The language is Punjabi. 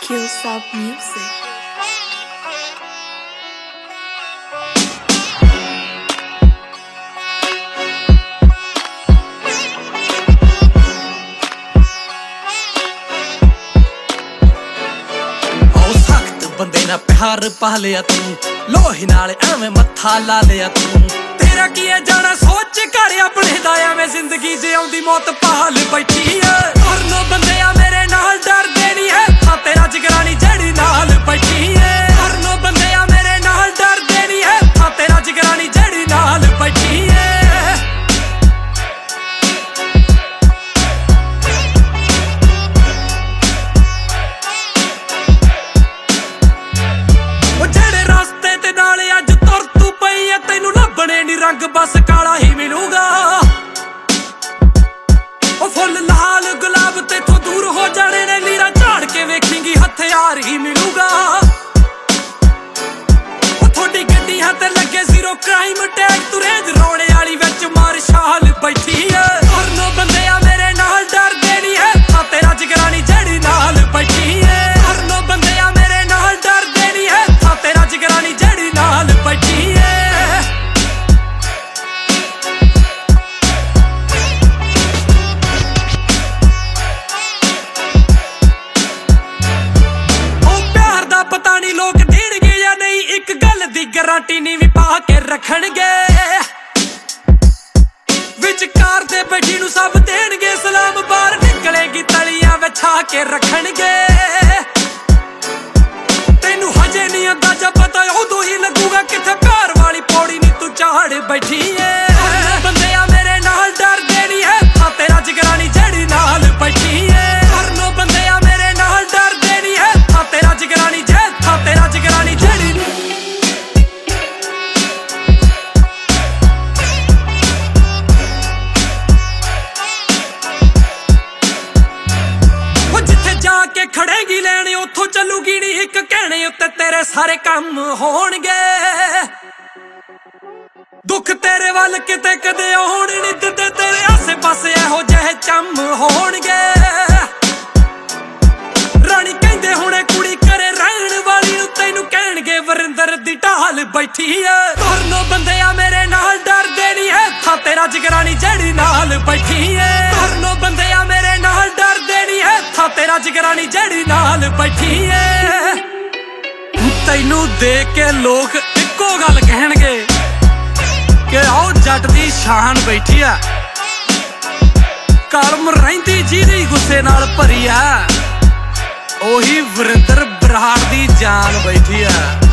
Hillsop Music. ਬੰਦੇ ਨਾਲ ਪਿਆਰ ਪਾ ਲਿਆ ਤੂੰ, ਲੋਹੀ ਨਾਲ ਐਵੇਂ ਮੱਥਾ ਲਾ ਲਿਆ ਤੂੰ। ਤੇਰਾ ਕੀ ਹੈ ਜਾਣਾ ਸੋਚ ਕਰ ਆਪਣੇ ਦਾ, ਐਵੇਂ ਜ਼ਿੰਦਗੀ ਜਿਉਂਦੀ ਮੌਤ ਭਾਲ ਬੈਠੀ ਐ। ਮਰਨੋਂ ਬੰਦੇ ਆ ਮੇਰੇ ਨਾਲ ਡਰਦੇ ਨਹੀਂ ਹੈ, ਹਾਂ ਤੇਰਾ ਜਿਗਰਾਨੀ ਜਿਹੜੀ ਨਾਲ ਬੈਠੀ ਐ। ਮਰਨੋਂ ਬੰਦੇ ਆ ਮੇਰੇ ਨਾਲ ਡਰਦੇ ਨਹੀਂ ਹੈ, ਹਾਂ ਤੇਰਾ ਜਿਗਰਾਨੀ ਜਿਹੜੀ ਨਾਲ ਬੈਠੀ ਐ। ਰੰਗ ਬਸ ਕਾਲਾ ਹੀ ਮਿਲੂਗਾ, ਉਹ ਫੁੱਲ ਲਾਲ ਗੁਲਾਬ ਤੇਥੋਂ ਦੂਰ ਹੋ ਜਾਣੇ ਨੇ। ਲੀਰਾ ਝਾੜ ਕੇ ਵੇਖੇਂਗੀ ਹਥਿਆਰ ਹੀ ਮਿਲੂਗਾ, ਉਹ ਥੋੜੀ ਗੱਡੀਆਂ ਤੇ ਲੱਗੇ ਜ਼ੀਰੋ ਕ੍ਰਾਈਮ ਟੈਗ। ਤੂੰ ਰੇਂਜ ਰੋੜੇ ਵਾਲੀ ਵਿੱਚ ਮਾਰਸ਼ਾਲ ਬੈਠੀ ਐ। ਮਰਨੋਂ ਬੰਦੇ ਆ ਮੇਰੇ ਨਾਲ ਡਰਦੇ ਨਹੀਂ ਹੈ, ਹਾਂ ਤੇਰਾ ਜਿਗਰਾਨੀ ਜਿਹੜੀ ਨਾਲ ਬੈਠੀ ਐ। ਮਰਨੋਂ ਬੰਦੇ ਆ ਮੇਰੇ ਨਾਲ ਡਰਦੇ ਨਹੀਂ ਹੈ, ਹਾਂ ਤੇਰਾ ਜਿਗਰਾਨੀ ਜਿਹੜੀ ਨਾਲ ਬੈਠੀ ਐ। ਪਤਾ ਨਹੀਂ ਲੋਕ ਦੇਣਗੇ ਜਾਂ ਨਹੀਂ, ਇੱਕ ਗੱਲ ਦੀ ਗਾਰੰਟੀ ਨਹੀਂ ਵੀ ਪਾ ਕੇ ਰੱਖਣਗੇ। ਵਿਚਕਾਰ ਦੇ ਬੈਠੀ ਨੂੰ ਸਭ ਦੇਣਗੇ ਸਲਾਮ, ਬਾਹਰ ਨਿਕਲੇਗੀ ਤਲੀਆਂ ਵਿਛਾ ਕੇ ਰੱਖਣਗੇ। ਤੈਨੂੰ ਹਜੇ ਨਹੀਂ ਅੰਦਾਜ਼ਾ ਪਤਾ, ਉਦੋਂ ਹੀ ਲੱਗੂਗਾ ਕਿੱਥੇ ਪਿਆਰ ਵਾਲੀ ਪੌੜੀ ਨਹੀਂ ਤੂੰ ਝਾੜ ਬੈਠੀ ਏ। ਬੰਦੇ ਆ ਮੇਰੇ ਨਾਲ ਡਰਦੇ ਨਹੀਂ ਹੈ, ਹਾਂ ਤੇਰਾ ਜਿਗਰਾਨੀ ਜਿਹੜੀ ਨਾਲ ਬੈਠੀ ਏ। ਮਰਨੋਂ ਬੰਦੇ ਆ ਮੇਰੇ ਨਾਲ ਡਰਦੇ ਨਹੀਂ ਹੈ, ਹਾਂ ਤੇਰਾ ਜਿਗਰਾਨੀ ਤੇਰਾ ਜਿਗਰਾਨੀ ਜਿਹੜੀ। ਉਹ ਜਿੱਥੇ ਜਾ ਕੇ ਖੜੇਗੀ ਲੈਣ, ਉੱਥੋਂ ਚੱਲੂਗੀ ਨੀ ਇੱਕ ਕਹਿਣੇ ਉੱਤੇ ਤੇਰੇ ਸਾਰੇ ਕੰਮ ਹੋਣਗੇ। ਦੁੱਖ ਤੇਰੇ ਵੱਲ ਕਿਤੇ ਕਦੇ ਆਉਣ ਨੀ ਦਿੰਦੇ, ਤੇਰੇ ਆਸੇ ਪਾਸੇ ਇਹੋ ਜਿਹੇ ਚੰਮ ਹੋਣਗੇ। ਰਾਣੀ ਕਹਿੰਦੇ ਹੁਣੇ ਕੁੜੀ ਕਰੇ ਰਹਿਣ ਵਾਲੀ ਨੂੰ, ਤੈਨੂੰ ਕਹਿਣਗੇ ਵਰਿੰਦਰ ਦੀ ਢਾਲ ਬੈਠੀ ਐ। ਮਰਨੋਂ ਬੰਦੇ ਆ ਮੇਰੇ ਨਾਲ ਡਰਦੇ ਨਹੀਂ ਹੈ, ਹਾਂ ਤੇਰਾ ਜਿਗਰਾਨੀ ਜਿਹੜੀ ਨਾਲ ਬੈਠੀ ਐ। ਮਰਨੋਂ ਬੰਦੇ ਆ ਮੇਰੇ ਨਾਲ ਡਰਦੇ ਨਹੀਂ ਹੈ, ਹਾਂ ਤੇਰਾ ਜਿਗਰਾਨੀ ਜਿਹੜੀ ਨਾਲ ਬੈਠੀ ਐ। ਤੈਨੂੰ ਦੇਖ ਕੇ ਲੋਕ ਇੱਕੋ ਗੱਲ ਕਹਿਣਗੇ ਕਿ ਆਓ ਜੱਟ ਦੀ ਸ਼ਾਨ ਬੈਠੀ ਆ, ਕਲਮ ਰਹਿੰਦੀ ਜਿਹਦੀ ਗੁੱਸੇ ਨਾਲ ਭਰੀ ਆ, ਉਹੀ ਵਰਿੰਦਰ ਬਰਾੜ ਦੀ ਜਾਨ ਬੈਠੀ ਆ।